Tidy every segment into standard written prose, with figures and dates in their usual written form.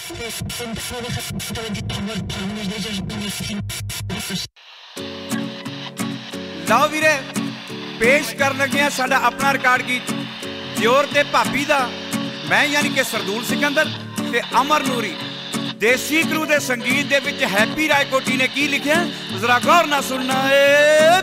ਲਓ ਵੀਰੇ ਪੇਸ਼ ਕਰਨ ਲੱਗੇ ਆ ਸਾਡਾ ਆਪਣਾ ਰਿਕਾਰਡ ਗੀਤ ਦਿਓਰ ਤੇ ਭਾਬੀ ਦਾ। ਮੈਂ ਯਾਨੀ ਕਿ ਸਰਦੂਲ ਸਿਕੰਦਰ ਤੇ ਅਮਰ ਨੂਰੀ। ਦੇਸੀ ਕਰੂ ਦੇ ਸੰਗੀਤ ਦੇ ਵਿੱਚ ਹੈਪੀ ਰਾਏਕੋਟੀ ਨੇ ਕੀ ਲਿਖਿਆ ਜ਼ਰਾ ਗੌਰ ਨਾਲ ਸੁਣਨਾ ਏ।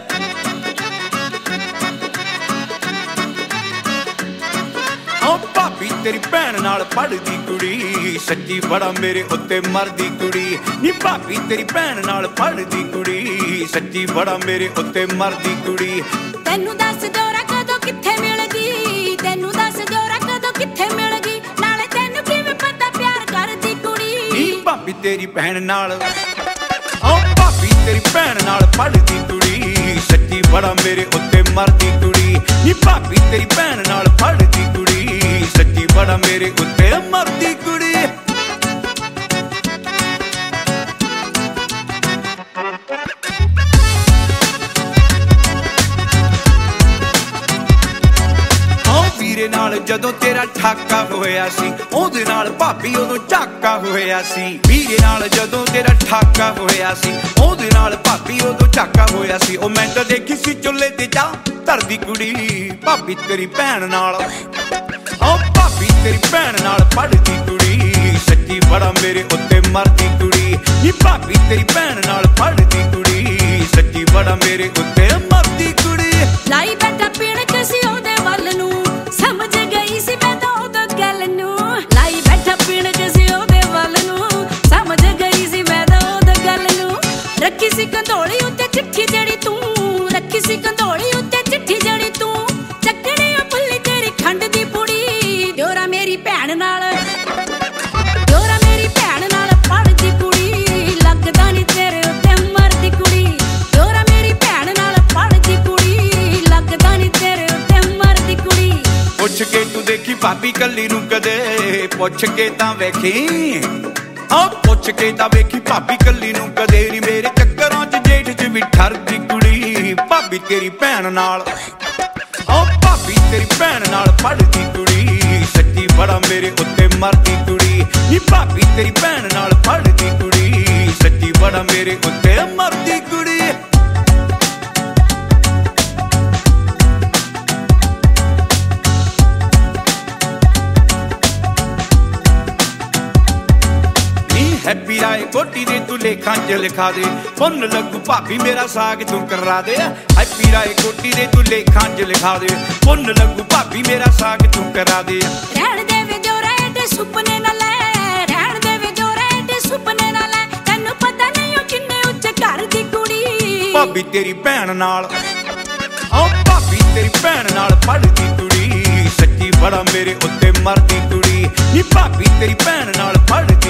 ਭਾਬੀ ਤੇਰੀ ਭੈਣ ਨਾਲ ਪੜ੍ਹਦੀ ਕੁੜੀ ਸੱਚੀ ਬੜਾ ਮੇਰੇ ਉੱਤੇ ਮਰਦੀ ਕੁੜੀ ਨੀ। ਭਾਬੀ ਤੇਰੀ ਭੈਣ ਨਾਲ ਪੜ੍ਹਦੀ ਕੁੜੀ ਸੱਚੀ ਬੜਾ ਮੇਰੇ ਉੱਤੇ ਮਰਦੀ ਕੁੜੀ। ਤੈਨੂੰ ਦੱਸ ਜੋਰਾ ਕਦੋਂ ਕਿੱਥੇ ਮਿਲ ਗਈ, ਤੈਨੂੰ ਦੱਸ ਜੋਰਾ ਕਦੋਂ ਕਿੱਥੇ ਮਿਲ ਗਈ, ਨਾਲੇ ਤੈਨੂੰ ਕਿਵੇਂ ਪਤਾ ਪਿਆਰ ਕਰਦੀ ਕੁੜੀ ਨੀ। ਭਾਬੀ ਤੇਰੀ ਭੈਣ ਨਾਲ ਭਾਬੀ ਤੇਰੀ ਭੈਣ ਨਾਲ ਪੜ੍ਹਦੀ ਕੁੜੀ ਸੱਚੀ ਬੜਾ ਮੇਰੇ ਉੱਤੇ ਮਰਦੀ ਕੁੜੀ ਨੀ। ਭਾਬੀ ਤੇਰੀ ਭੈਣ ਨਾਲ ਪੜ੍ਹਦੀ ਕੁੜੀ ਸੱਚੀ ਬੜਾ ਮੇਰੇ ਉੱਤੇ ਮਰਦੀ ਕੁੜੀ। ਵੀਰੇ ਨਾਲ ਜਦੋਂ ਤੇਰਾ ਠਾਕਾ ਹੋਇਆ ਸੀ ਉਹਦੇ ਨਾਲ ਭਾਬੀ ਉਦੋਂ ਝਾਕਾ ਹੋਇਆ ਸੀ। ਵੀਰੇ ਨਾਲ ਜਦੋਂ ਤੇਰਾ ਠਾਕਾ ਹੋਇਆ ਸੀ ਉਹਦੇ ਨਾਲ ਭਾਬੀ ਉਦੋਂ ਝਾਕਾ ਹੋਇਆ ਸੀ। ਉਹ ਮੈਂ ਤਾਂ ਦੇਖੀ ਸੀ ਚੁੱਲ੍ਹੇ ਤੇ ਚਾਹ ਧਰਦੀ ਕੁੜੀ ਭਾਬੀ ਤੇਰੀ ਭੈਣ ਨਾਲ। ਭਾਬੀ ਤੇਰੀ ਭੈਣ ਨਾਲ ਪੜ੍ਹਦੀ ਕੁੜੀ ਸੱਚੀ ਬੜਾ ਮੇਰੇ ਉੱਤੇ ਮਰਦੀ ਕੁੜੀ ਨੀ। ਭਾਬੀ ਤੇਰੀ ਭੈਣ ਨਾਲ ਪੜ੍ਹਦੀ ਕੁੜੀ ਸੱਚੀ ਬੜਾ ਮੇਰੇ ਉੱਤੇ ਮਰਦੀ ਕੁੜੀ। ਲਾਈ ਬੈਠਾ ਪੀਣਕ ਸੀ ਉਹਦੇ ਵੱਲ ਨੂੰ ਸਮਝ ਗਈ ਸੀ ਮੈਂ ਤਾਂ ਉਦੋਂ ਗੱਲ ਨੂੰ। ਲਾਈ ਬੈਠਾ ਪੀਣਕ ਸੀ ਉਹਦੇ ਵੱਲ ਨੂੰ ਸਮਝ ਗਈ ਸੀ ਮੈਂ ਤਾਂ ਉਦੋਂ ਗੱਲ ਨੂੰ। ਰੱਖੀ ਸੀ ਕੰਧੋਲੀ ਉੱਤੇ ਚਿੱਠੀ ਜਿਹੜੀ ਤੂੰ, ਰੱਖੀ ਸੀ ਕੰਧੋਲੀ ਉੱਤੇ ਚਿੱਠੀ ਜਿਹੜੀ ਤੂੰ, ਚੱਕਣੀ ਆ ਭੁੱਲੀ ਤੇਰੀ ਖੰਡ ਦੀ ਪੁੜੀ। ਦਿਓਰਾ ਮੇਰੀ ਭੈਣ ਨਾਲ, ਦਿਓਰਾ ਮੇਰੀ ਭੈਣ ਨਾਲ ਪੜ੍ਹਦੀ ਕੁੜੀ ਲੱਗਦਾ ਨੀ ਤੇਰੇ ਉੱਤੇ ਮਰਦੀ ਕੁੜੀ। ਦਿਓਰਾ ਮੇਰੀ ਭੈਣ ਨਾਲ ਪੜ੍ਹਦੀ ਕੁੜੀ ਲੱਗਦਾ ਨੀ ਤੇਰੇ ਉੱਤੇ ਮਰਦੀ ਕੁੜੀ। ਪੁੱਛ ਕੇ ਤੂੰ ਦੇਖੀ ਭਾਬੀ ਕੱਲੀ ਨੂੰ ਕਦੇ, ਪੁੱਛ ਕੇ ਤਾਂ ਵੇਖੀ ਪੁੱਛ ਕੇ ਤਾਂ ਵੇਖੀ ਭਾਬੀ ਕੱਲੀ ਨੂੰ ਕਦੇ ਨੀ। ਮੇਰੇ ਚੱਕਰਾਂ 'ਚ ਜੇਠ 'ਚ ਵੀ ਠਰਦੀ ਕੁੜੀ ਭਾਬੀ ਤੇਰੀ ਭੈਣ ਨਾਲ। ਭਾਬੀ ਤੇਰੀ ਭੈਣ ਨਾਲ ਪੜ੍ਹਦੀ ਕੁੜੀ ਸੱਚੀ ਬੜਾ ਮੇਰੇ ਉੱਤੇ ਮਰਦੀ ਕੁੜੀ ਨੀ। ਭਾਬੀ ਤੇਰੀ ਭੈਣ ਨਾਲ ਪੜ੍ਹਦੀ ਕੁੜੀ ਸੱਚੀ ਬੜਾ ਮੇਰੇ ਉੱਤੇ ਮਰਦੀ ਕੁੜੀ। ਹੈਪੀ ਰਾਏਕੋਟੀ ਦੇ ਤੂੰ ਲੇਖਾਂ 'ਚ ਲਿਖਾ ਦੇ ਪੁੰਨ ਲੱਗੂ ਭਾਬੀ ਮੇਰਾ ਸਾਗ ਤੂੰ ਕਰਾ ਦੇ। ਹੈਪੀ ਰਾਏਕੋਟੀ ਦੇ ਤੂੰ ਲੇਖਾਂ 'ਚ ਲਿਖਾ ਦੇ ਪੁੰਨ ਲੱਗੂ ਭਾਬੀ ਮੇਰਾ ਸਾਗ ਤੂੰ ਕਰਾ ਦੇ। ਰਹਿਣ ਦੇ ਵੇ ਜੋਰਾ ਏਡੇ ਸੁਪਨੇ ਨਾ ਲੈ, ਰਹਿਣ ਦੇ ਵੇ ਜੋਰਾ ਏਡੇ ਸੁਪਨੇ ਨਾ ਲੈ, ਤੈਨੂੰ ਪਤਾ ਨਹੀਂ ਉਹ ਕਿੰਨੇ ਉੱਚੇ ਘਰ ਦੀ ਕੁੜੀ ਭਾਬੀ ਤੇਰੀ ਭੈਣ ਨਾਲ। ਭਾਬੀ ਤੇਰੀ ਭੈਣ ਨਾਲ ਪੜ੍ਹਦੀ ਕੁੜੀ ਸੱਚੀ ਬੜਾ ਮੇਰੇ ਉੱਤੇ ਮਰਦੀ ਕੁੜੀ ਨੀ। ਭਾਬੀ ਤੇਰੀ ਭੈਣ ਨਾਲ ਪੜ੍ਹਦੀ